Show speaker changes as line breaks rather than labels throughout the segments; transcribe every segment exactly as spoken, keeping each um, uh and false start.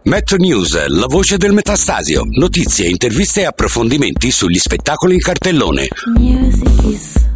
Metro News, la voce del Metastasio. Notizie, interviste e approfondimenti sugli spettacoli in cartellone.
Music is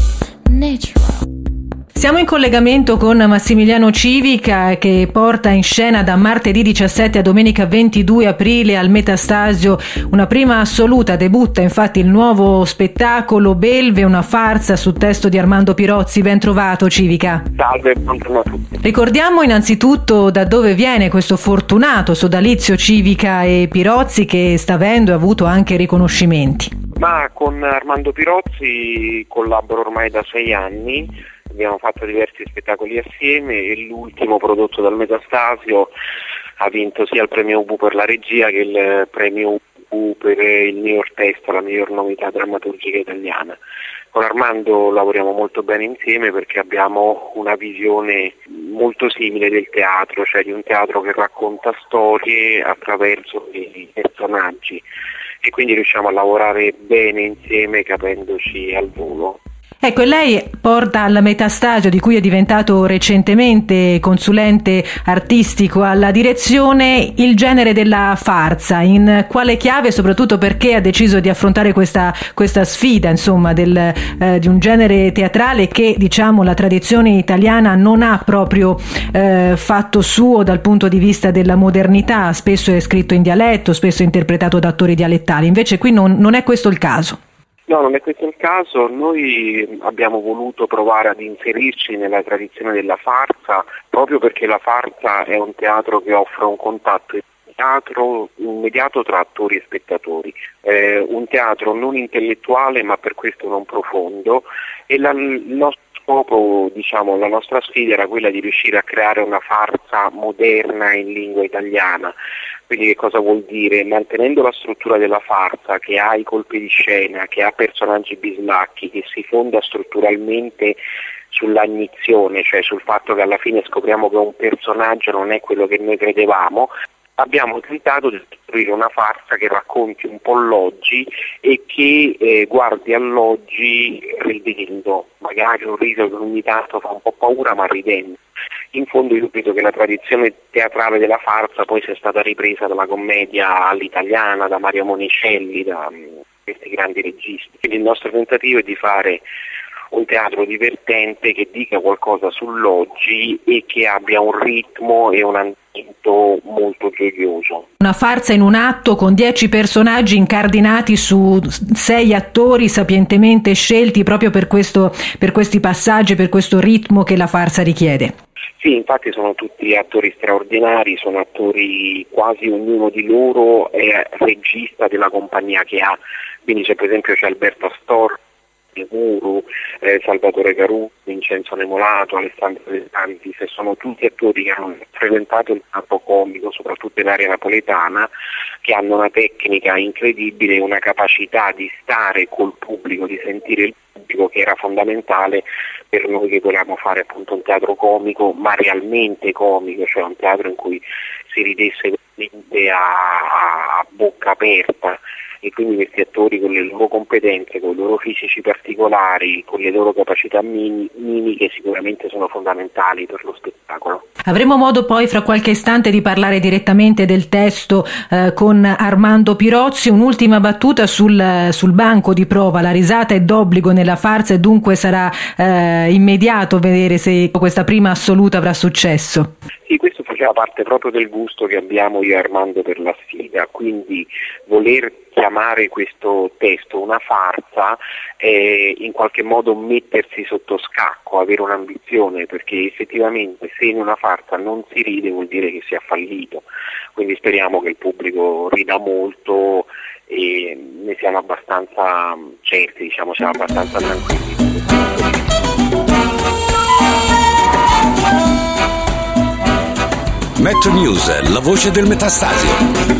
natural.
Siamo in collegamento con Massimiliano Civica, che porta in scena da martedì diciassette a domenica ventidue aprile al Metastasio una prima assoluta. Debutta infatti il nuovo spettacolo Belve, una farsa su testo di Armando Pirozzi. Ben trovato, Civica.
Salve, buongiorno a tutti.
Ricordiamo innanzitutto da dove viene questo fortunato sodalizio Civica e Pirozzi, che sta avendo e ha avuto anche riconoscimenti.
Ma con Armando Pirozzi collaboro ormai da sei anni. Abbiamo fatto diversi spettacoli assieme e l'ultimo prodotto dal Metastasio ha vinto sia il premio Ubu per la regia che il premio Ubu per il miglior testo, la miglior novità drammaturgica italiana. Con Armando lavoriamo molto bene insieme perché abbiamo una visione molto simile del teatro, cioè di un teatro che racconta storie attraverso i personaggi, e quindi riusciamo a lavorare bene insieme capendoci al volo.
Ecco, e lei porta al Metastasio, di cui è diventato recentemente consulente artistico alla direzione, il genere della farsa. In quale chiave, soprattutto perché ha deciso di affrontare questa, questa sfida, insomma, del, eh, di un genere teatrale che, diciamo, la tradizione italiana non ha proprio eh, fatto suo dal punto di vista della modernità. Spesso è scritto in dialetto, spesso è interpretato da attori dialettali. Invece qui non, non è questo il caso.
No, non è questo il caso. Noi abbiamo voluto provare ad inserirci nella tradizione della farsa proprio perché la farsa è un teatro che offre un contatto teatro immediato tra attori e spettatori, eh, un teatro non intellettuale ma per questo non profondo, e la, il nostro scopo, diciamo, la nostra sfida era quella di riuscire a creare una farsa moderna in lingua italiana. Quindi che cosa vuol dire? Mantenendo la struttura della farsa, che ha i colpi di scena, che ha personaggi bislacchi, che si fonda strutturalmente sull'agnizione, cioè sul fatto che alla fine scopriamo che un personaggio non è quello che noi credevamo, abbiamo tentato di costruire una farsa che racconti un po' l'oggi e che eh, guardi all'oggi ridendo, magari un riso che ogni tanto fa un po' paura ma ridendo. In fondo io credo che la tradizione teatrale della farsa poi sia stata ripresa dalla commedia all'italiana, da Mario Monicelli, da um, questi grandi registi. Quindi il nostro tentativo è di fare un teatro divertente che dica qualcosa sull'oggi e che abbia un ritmo e un andamento molto gioioso.
Una farsa in un atto con dieci personaggi incardinati su sei attori sapientemente scelti proprio per questo, per questi passaggi, per questo ritmo che la farsa richiede.
Sì, infatti sono tutti attori straordinari, sono attori, quasi ognuno di loro è regista della compagnia che ha, quindi c'è per esempio c'è Alberto Astor, Guru, eh, Salvatore Garù, Vincenzo Nemolato, Alessandro De Santis, sono tutti attori che hanno frequentato il teatro comico, soprattutto in area napoletana, che hanno una tecnica incredibile, una capacità di stare col pubblico, di sentire il pubblico, che era fondamentale per noi che volevamo fare appunto un teatro comico, ma realmente comico, cioè un teatro in cui si ridesse veramente a, a bocca aperta. E quindi questi attori con le loro competenze, con i loro fisici particolari, con le loro capacità mimiche sicuramente sono fondamentali per lo spettacolo.
Avremo modo poi fra qualche istante di parlare direttamente del testo eh, con Armando Pirozzi. Un'ultima battuta sul, sul banco di prova. La risata è d'obbligo nella farsa e dunque sarà eh, immediato vedere se questa prima assoluta avrà successo.
Sì, questo faceva parte proprio del gusto che abbiamo io e Armando per la sfida, quindi voler chiamare questo testo una farsa è in qualche modo mettersi sotto scacco, avere un'ambizione, perché effettivamente se in una farsa non si ride vuol dire che si è fallito, quindi speriamo che il pubblico rida molto e ne siamo abbastanza certi, diciamo, siamo abbastanza tranquilli.
Metro News, la voce del Metastasio.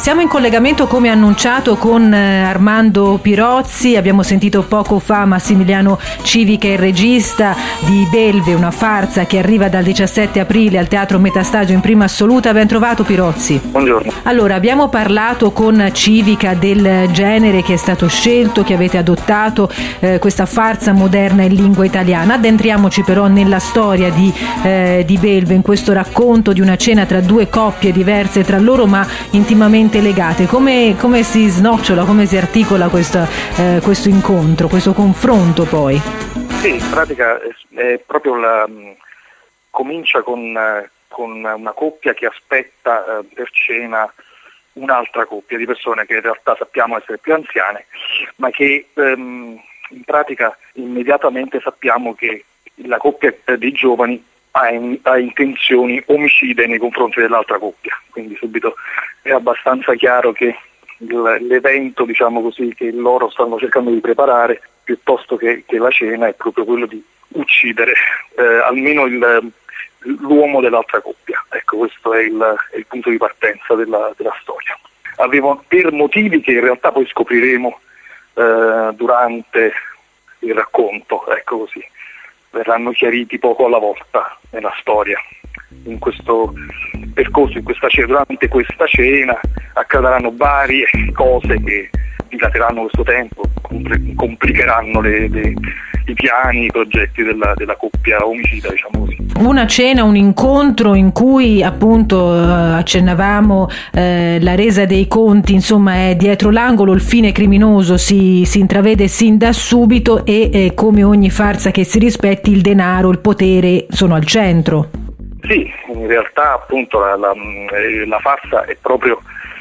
Siamo in collegamento, come annunciato, con Armando Pirozzi. Abbiamo sentito poco fa Massimiliano Civica, il regista di Belve, una farsa che arriva dal diciassette aprile al Teatro Metastasio in prima assoluta. Ben trovato, Pirozzi.
Buongiorno.
Allora, abbiamo parlato con Civica del genere che è stato scelto, che avete adottato, eh, questa farsa moderna in lingua italiana. Addentriamoci però nella storia di, eh, di Belve, in questo racconto di una cena tra due coppie diverse tra loro ma intimamente legate. Come, come si snocciola, come si articola questo, eh, questo incontro, questo confronto poi?
Sì, in pratica è, è proprio la, comincia con, con una coppia che aspetta eh, per cena un'altra coppia di persone che in realtà sappiamo essere più anziane, ma che ehm, in pratica immediatamente sappiamo che la coppia dei giovani ha, in, ha intenzioni omicide nei confronti dell'altra coppia, quindi subito è abbastanza chiaro che il, l'evento, diciamo così, che loro stanno cercando di preparare piuttosto che, che la cena è proprio quello di uccidere eh, almeno il, l'uomo dell'altra coppia. Ecco, questo è il, è il punto di partenza della, della storia. Avevo, per motivi che in realtà poi scopriremo eh, durante il racconto, ecco così, verranno chiariti poco alla volta nella storia. In questo percorso, in questa cena, durante questa cena accadranno varie cose che dilateranno questo tempo, complicheranno le, le, i piani, i progetti della, della coppia omicida, diciamo così.
Una cena, un incontro in cui appunto eh, accennavamo eh, la resa dei conti, insomma è dietro l'angolo, il fine criminoso si, si intravede sin da subito e eh, come ogni farsa che si rispetti il denaro, il potere sono al centro.
Sì, in realtà appunto la, la, la farsa è proprio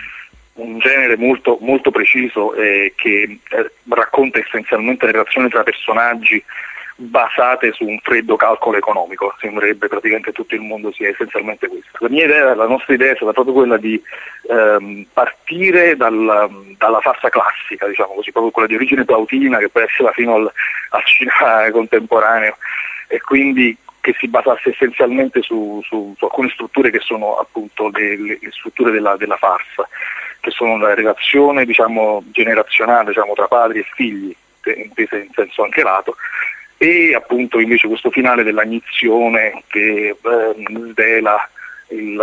un genere molto, molto preciso eh, che eh, racconta essenzialmente le relazioni tra personaggi basate su un freddo calcolo economico. Sembrerebbe praticamente tutto il mondo sia essenzialmente questo. La mia idea, la nostra idea è stata proprio quella di ehm, partire dal, dalla farsa classica, diciamo così, proprio quella di origine plautina che poi arriva fino al, al cinema contemporaneo, e quindi che si basasse essenzialmente su, su, su alcune strutture che sono appunto le, le strutture della, della farsa, che sono la relazione, diciamo, generazionale, diciamo, tra padri e figli, intesa in senso anche lato, e appunto invece questo finale dell'agnizione che eh, svela il,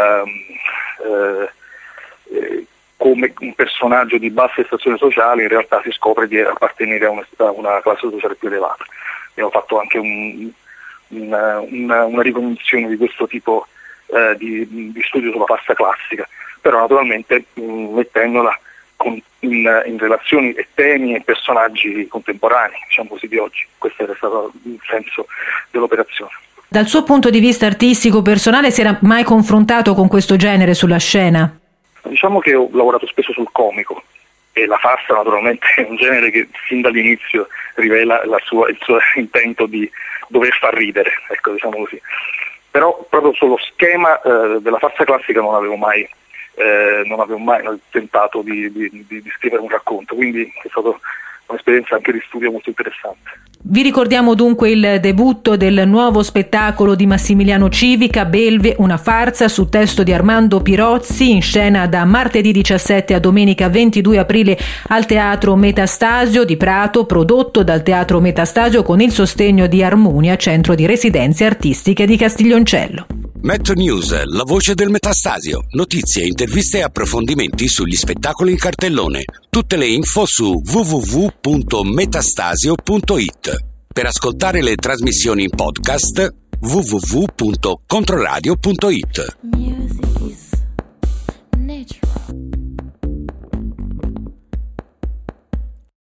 eh, eh, come un personaggio di bassa estrazione sociale in realtà si scopre di appartenere a una, a una classe sociale più elevata. Abbiamo fatto anche un Una, una, una ricognizione di questo tipo eh, di, di studio sulla farsa classica, però naturalmente mh, mettendola con, in, in relazioni e temi e personaggi contemporanei, diciamo così, di oggi. Questo era stato il senso dell'operazione.
Dal suo punto di vista artistico personale, si era mai confrontato con questo genere sulla scena?
Diciamo che ho lavorato spesso sul comico, e la farsa naturalmente è un genere che fin dall'inizio rivela la sua, il suo intento di dover far ridere, ecco, diciamo così. Però proprio sullo schema eh, della farsa classica non avevo mai, eh, non avevo mai tentato di, di, di, di scrivere un racconto, quindi è stata un'esperienza anche di studio molto interessante.
Vi ricordiamo dunque il debutto del nuovo spettacolo di Massimiliano Civica, Belve, una farsa, su testo di Armando Pirozzi, in scena da martedì diciassette a domenica ventidue aprile al Teatro Metastasio di Prato, prodotto dal Teatro Metastasio con il sostegno di Armonia, centro di residenze artistiche di Castiglioncello.
Metro News, la voce del Metastasio. Notizie, interviste e approfondimenti sugli spettacoli in cartellone. Tutte le info su w w w punto metastasio punto i t. Per ascoltare le trasmissioni in podcast w w w punto controradio punto i t.